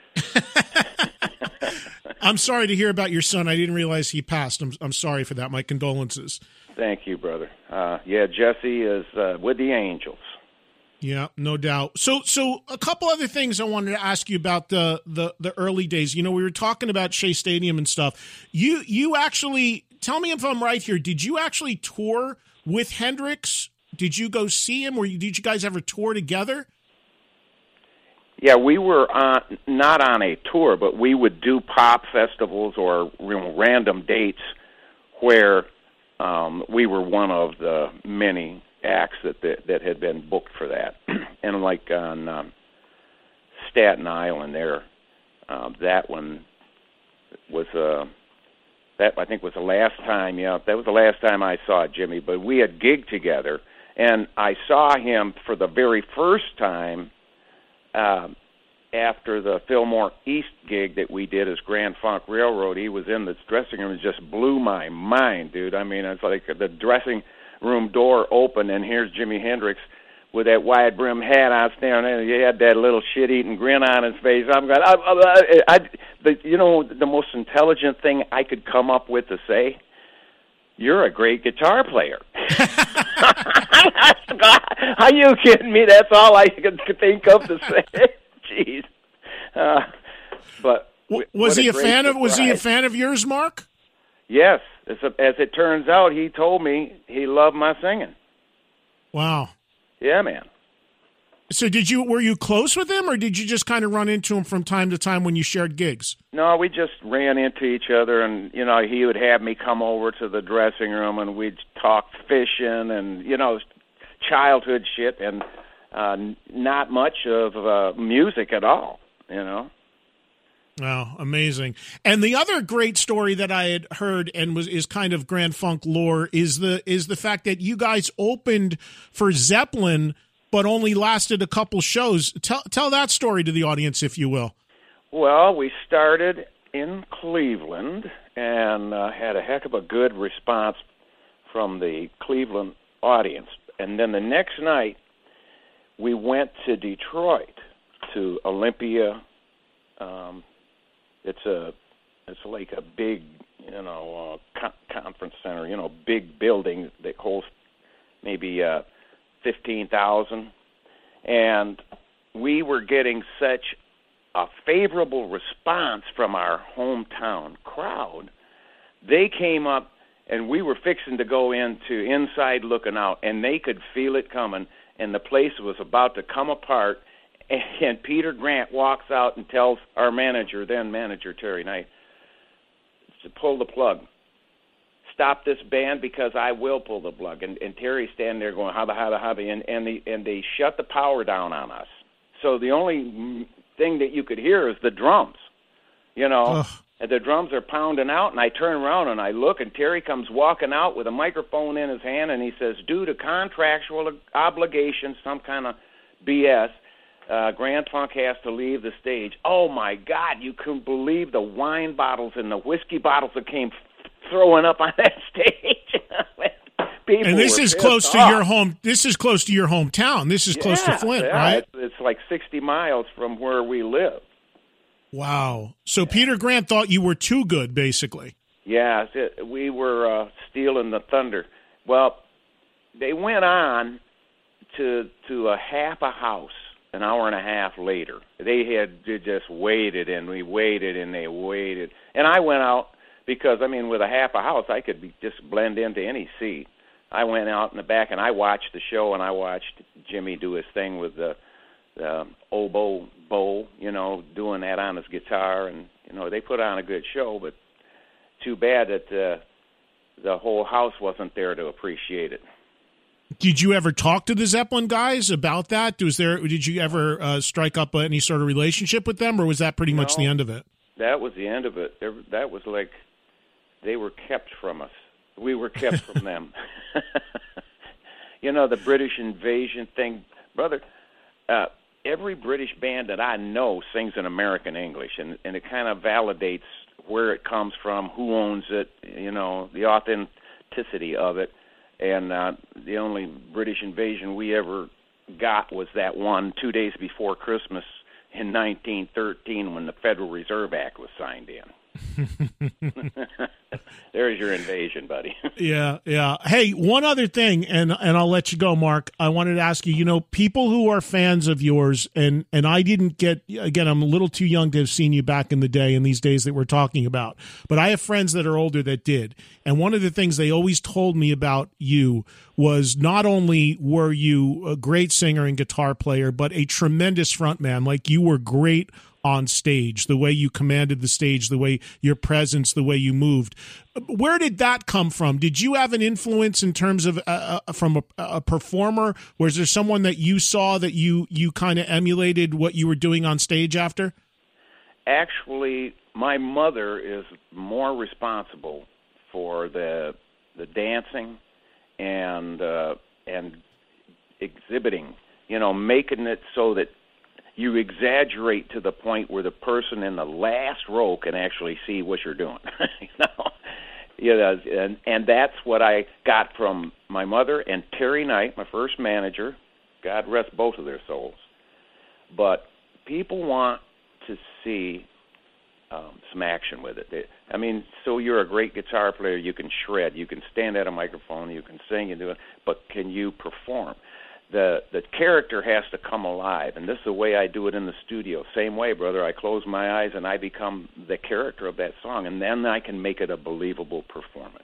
I'm sorry to hear about your son. I didn't realize he passed. I'm, I'm sorry for that. My condolences. Thank you, brother. Uh, yeah, Jesse is uh, with the Angels. Yeah, no doubt. So, so a couple other things I wanted to ask you about the, the, the early days. You know, we were talking about Shea Stadium and stuff. You you actually, tell me if I'm right here, did you actually tour with Hendrix? Did you go see him? Or did you guys ever tour together? Yeah, we were on, not on a tour, but we would do pop festivals or, you know, random dates where um, we were one of the many acts that, that that had been booked for that. And like on um, Staten Island there, um, that one was uh, that I think was the last time. Yeah, that was the last time I saw Jimmy. But we had gigged together, and I saw him for the very first time uh, after the Fillmore East gig that we did as Grand Funk Railroad. He was in the dressing room. It just blew my mind, dude. I mean, it's like the dressing room door open, and here's Jimi Hendrix with that wide brim hat on, staring at him. He had that little shit-eating grin on his face. I'm going, I, I, I, the, you know, the most intelligent thing I could come up with to say, you're a great guitar player. Are you kidding me? That's all I could think of to say. Jeez. Uh, but was he a, a fan surprise. of? Was he a fan of yours, Mark? Yes. As, as it turns out, he told me he loved my singing. Wow. Yeah, man. So did you, were you close with him, or did you just kind of run into him from time to time when you shared gigs? No, we just ran into each other, and, you know, he would have me come over to the dressing room, and we'd talk fishing and, you know, childhood shit, and uh, not much of uh, music at all, you know. Wow, amazing. And the other great story that I had heard and was is kind of Grand Funk lore is the is the fact that you guys opened for Zeppelin but only lasted a couple shows. Tell tell that story to the audience, if you will. Well, we started in Cleveland and uh, had a heck of a good response from the Cleveland audience. And then the next night, we went to Detroit, to Olympia. Um, it's a, it's like a big, you know, uh, co- conference center. You know, big building that holds maybe uh, fifteen thousand, and we were getting such a favorable response from our hometown crowd. They came up, and we were fixing to go into Inside Looking Out, and they could feel it coming, and the place was about to come apart, And, and Peter Grant walks out and tells our manager, then manager Terry Knight, to pull the plug. Stop this band because I will pull the plug. And, and Terry's standing there going, hubba, hubba, hubba, and, and, the, and they shut the power down on us. So the only thing that you could hear is the drums, you know. Ugh. And the drums are pounding out, and I turn around and I look, and Terry comes walking out with a microphone in his hand, and he says, due to contractual obligations, some kind of B S, uh, Grand Funk has to leave the stage. Oh, my God, you couldn't believe the wine bottles and the whiskey bottles that came throwing up on that stage. And this is close off. to your home. This is close to your hometown. This is yeah, close to Flint, yeah, right? It's, it's like sixty miles from where we live. Wow. So yeah. Peter Grant thought you were too good, basically. Yeah, it, we were uh, stealing the thunder. Well, they went on to to a half a house an hour and a half later. They had just waited, and we waited, and they waited. And I went out because, I mean, with a half a house, I could be, just blend into any seat. I went out in the back, and I watched the show, and I watched Jimmy do his thing with the, the oboe bowl, you know, doing that on his guitar. And, you know, they put on a good show, but too bad that uh, the whole house wasn't there to appreciate it. Did you ever talk to the Zeppelin guys about that? Was there? Did you ever uh, strike up any sort of relationship with them, or was that pretty no, much the end of it? That was the end of it. There, that was like they were kept from us. We were kept from them. You know, the British invasion thing, brother, uh, every British band that I know sings in American English, and, and it kind of validates where it comes from, who owns it, you know, the authenticity of it. And uh, the only British invasion we ever got was that one two days before Christmas in nineteen thirteen when the Federal Reserve Act was signed in. There's your invasion, buddy. yeah, yeah. Hey, one other thing, and and I'll let you go, Mark. I wanted to ask you, you know, people who are fans of yours, and, and I didn't get, again, I'm a little too young to have seen you back in the day in these days that we're talking about, but I have friends that are older that did. And one of the things they always told me about you was not only were you a great singer and guitar player, but a tremendous frontman. Like, you were great on stage, the way you commanded the stage, the way your presence, the way you moved. Where did that come from? Did you have an influence in terms of uh, from a, a performer? Was there someone that you saw that you, you kind of emulated what you were doing on stage after? Actually, my mother is more responsible for the the dancing and uh, and exhibiting, you know, making it so that you exaggerate to the point where the person in the last row can actually see what you're doing. you know, you know, and and that's what I got from my mother and Terry Knight, my first manager. God rest both of their souls. But people want to see um, some action with it. They, I mean, so you're a great guitar player. You can shred. You can stand at a microphone. You can sing and do it. But can you perform? The the character has to come alive, and this is the way I do it in the studio. Same way, brother. I close my eyes and I become the character of that song, and then I can make it a believable performance.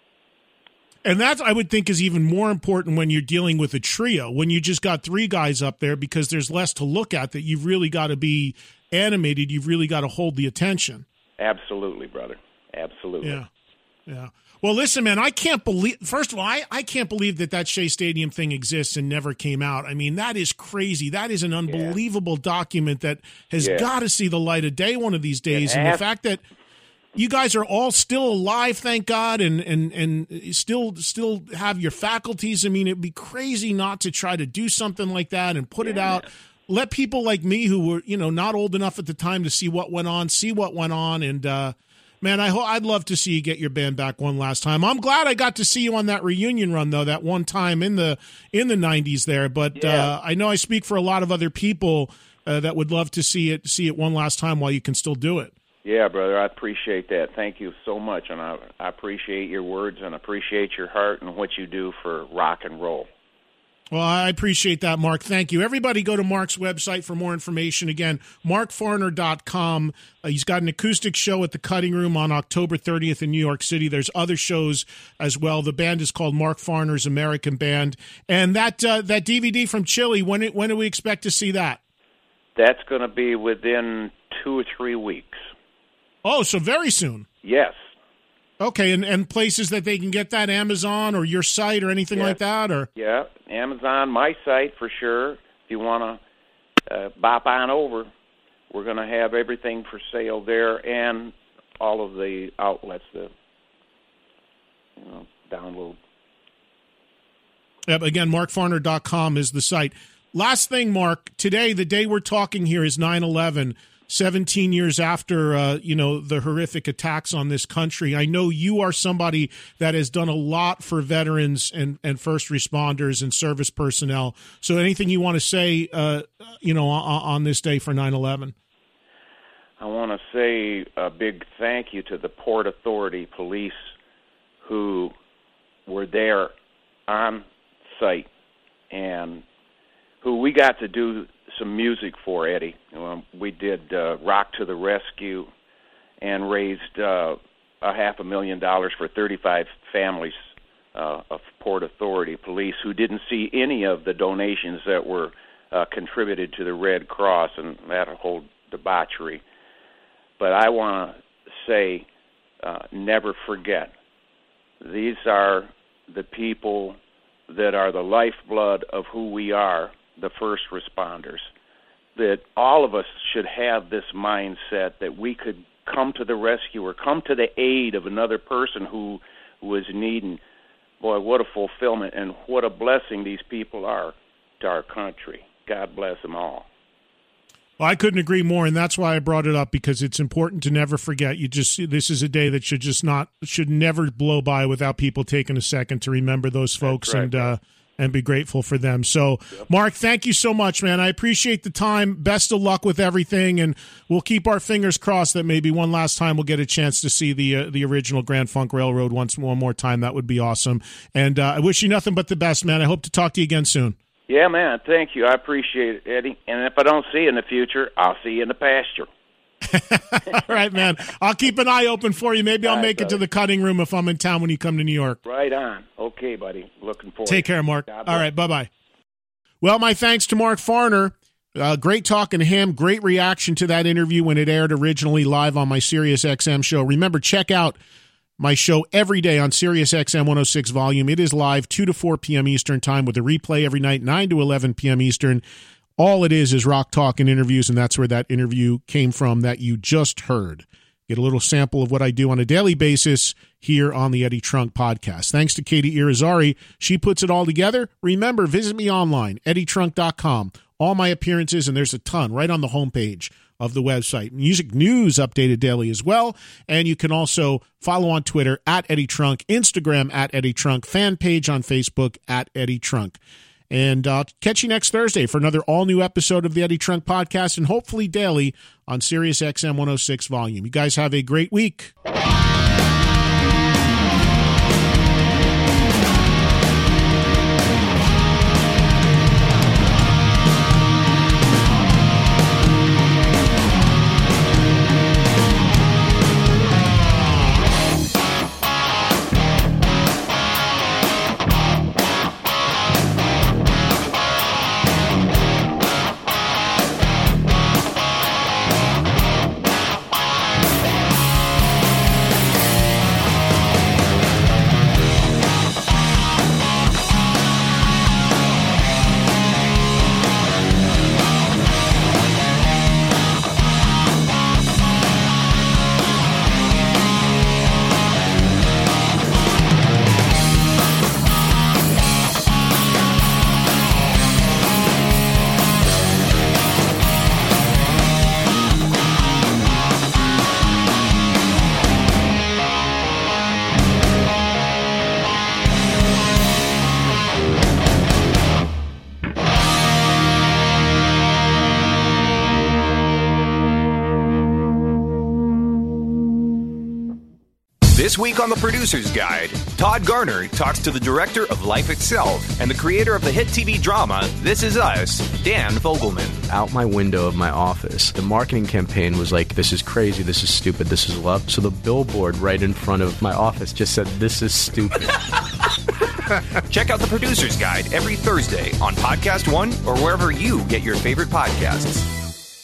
And that, I would think, is even more important when you're dealing with a trio, when you just got three guys up there, because there's less to look at, that you've really got to be animated. You've really got to hold the attention. Absolutely, brother. Absolutely. Yeah, yeah. Well, listen, man, I can't believe, first of all, I, I can't believe that that Shea Stadium thing exists and never came out. I mean, that is crazy. That is an unbelievable yeah. document that has yeah. got to see the light of day one of these days. And the fact that you guys are all still alive, thank God, and, and, and still still have your faculties. I mean, it'd be crazy not to try to do something like that and put yeah. it out. Let people like me who were, you know, not old enough at the time to see what went on, see what went on, and, uh, man, I ho- I'd love to see you get your band back one last time. I'm glad I got to see you on that reunion run, though, that one time in the in the nineties there. But yeah. uh, I know I speak for a lot of other people uh, that would love to see it see it one last time while you can still do it. Yeah, brother, I appreciate that. Thank you so much, and I, I appreciate your words and appreciate your heart and what you do for rock and roll. Well, I appreciate that, Mark. Thank you. Everybody go to Mark's website for more information. Again, mark farner dot com. Uh, he's got an acoustic show at the Cutting Room on October thirtieth in New York City. There's other shows as well. The band is called Mark Farner's American Band. And that uh, that D V D from Chile, when it, when do we expect to see that? That's going to be within two or three weeks. Oh, so very soon. Yes. Okay, and, and places that they can get that, Amazon or your site or anything yes. like that? Or Yeah, Amazon, my site for sure. If you want to uh, bop on over, we're going to have everything for sale there and all of the outlets to you know, download. Yep, again, mark farner dot com is the site. Last thing, Mark, today, the day we're talking here is nine eleven. seventeen years after, uh, you know, the horrific attacks on this country. I know you are somebody that has done a lot for veterans and, and first responders and service personnel. So anything you want to say, uh, you know, on, on this day for nine eleven? I want to say a big thank you to the Port Authority police who were there on site and who we got to do some music for, Eddie. Um, we did uh, Rock to the Rescue and raised uh, a half a million dollars for thirty-five families uh, of Port Authority police who didn't see any of the donations that were uh, contributed to the Red Cross and that whole debauchery. But I want to say, uh, never forget, these are the people that are the lifeblood of who we are, the first responders, that all of us should have this mindset that we could come to the rescue or come to the aid of another person who was needing. Boy, what a fulfillment and what a blessing these people are to our country. God bless them all. Well, I couldn't agree more, and that's why I brought it up, because it's important to never forget. You just this is a day that should just not should never blow by without people taking a second to remember those folks right, and uh, and be grateful for them. So, yep. Mark, thank you so much, man. I appreciate the time. Best of luck with everything, and we'll keep our fingers crossed that maybe one last time we'll get a chance to see the uh, the original Grand Funk Railroad once one more time. That would be awesome. And uh, I wish you nothing but the best, man. I hope to talk to you again soon. Yeah, man, thank you. I appreciate it, Eddie. And if I don't see you in the future, I'll see you in the pasture. All right, man. I'll keep an eye open for you. Maybe I'll All right, make buddy. it to the cutting room if I'm in town when you come to New York. Right on. Okay, buddy. Looking forward. Take care, Mark. All right, bye-bye. Well, my thanks to Mark Farner. Uh, great talking to him. Great reaction to that interview when it aired originally live on my Sirius X M show. Remember, check out my show every day on Sirius X M one oh six Volume. It is live two to four p.m. Eastern Time with a replay every night, nine to eleven p.m. Eastern. All it is is rock talk and interviews, and that's where that interview came from that you just heard. Get a little sample of what I do on a daily basis here on the Eddie Trunk Podcast. Thanks to Katie Irizarry. She puts it all together. Remember, visit me online, eddie trunk dot com. All my appearances, and there's a ton right on the homepage of the website. Music news updated daily as well. And you can also follow on Twitter at Eddie Trunk, Instagram at Eddie Trunk, fan page on Facebook at Eddie Trunk. And uh, catch you next Thursday for another all-new episode of the Eddie Trunk Podcast, and hopefully daily on Sirius X M one oh six Volume. You guys have a great week. This week on The Producer's Guide, Todd Garner talks to the director of Life Itself and the creator of the hit T V drama This Is Us, Dan Fogelman. Out my window of my office, the marketing campaign was like, this is crazy, this is stupid, this is love. So the billboard right in front of my office just said, this is stupid. Check out The Producer's Guide every Thursday on Podcast One or wherever you get your favorite podcasts.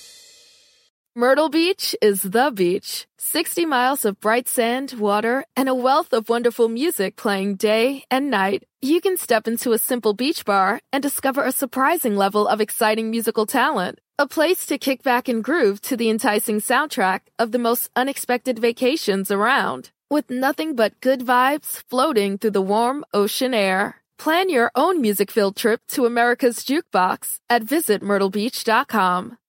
Myrtle Beach is the beach. sixty miles of bright sand, water, and a wealth of wonderful music playing day and night. You can step into a simple beach bar and discover a surprising level of exciting musical talent. A place to kick back and groove to the enticing soundtrack of the most unexpected vacations around. With nothing but good vibes floating through the warm ocean air. Plan your own music-filled trip to America's Jukebox at visit myrtle beach dot com.